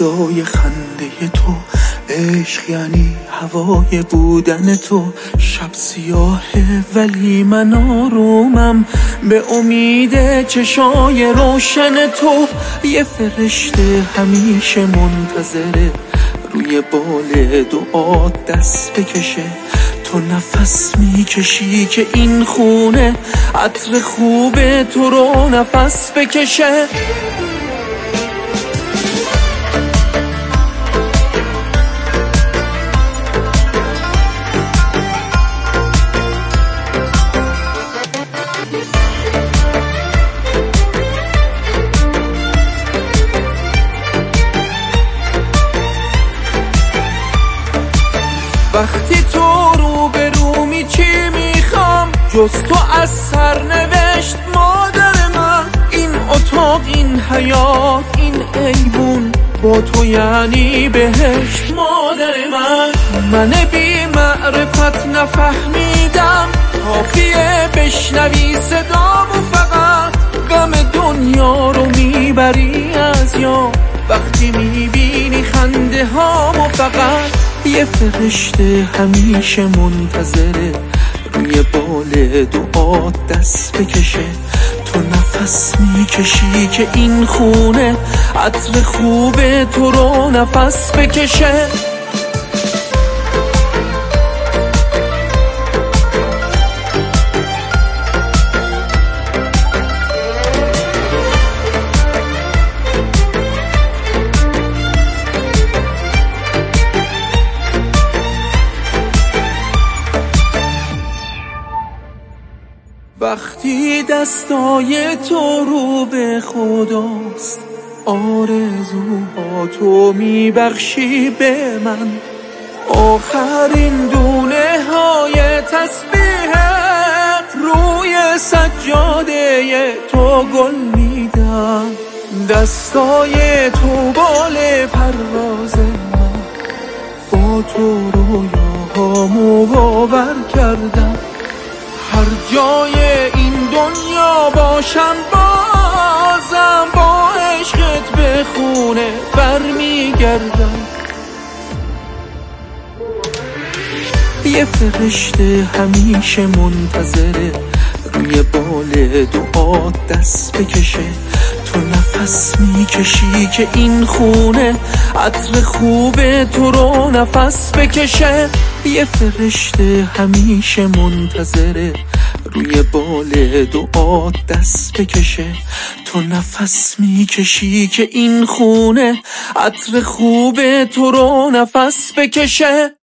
صدای خنده تو، عشق یعنی هوای بودن تو. شب سیاهه ولی من آرومم به امید چشای روشن تو. یه فرشته همیشه منتظره روی بال دعات دست بکشه. تو نفس میکشی که این خونه عطر خوب تو رو نفس بکشه. وقتی تو رو به رومی چی میخوام جز تو از سرنوشت مادر من. این اتاق، این حیات، این ایوون با تو یعنی بهشت مادر من بی معرفت نفهمیدم کافیه بشنوی صدامو فقط. غم دنیا رو میبری از یاد وقتی میبینی خنده هامو فقط. یه فرشته همیشه منتظره روی بال دعات دست بکشه. تو نفس میکشی که این خونه عطر خوب تو رو نفس بکشه. وقتی دستای تو رو به خداست آرزوها تو میبخشی به من. آخرین دونه های تسبیحت روی سجاده تو گل میدم. دستای تو بال پرواز من، با تو رویاهامو باور کردم. هر جای این دنیا باشم بازم با عشقت به خونه برمیگردم. یه فرشته همیشه منتظره روی بال دعات دست بکشه. تو نفس میکشی که این خونه عطر خوب تو رو نفس بکشه. یه فرشته همیشه منتظره روی بال دعات دست بکشه. تو نفس میکشی که این خونه عطر خوب تو رو نفس بکشه.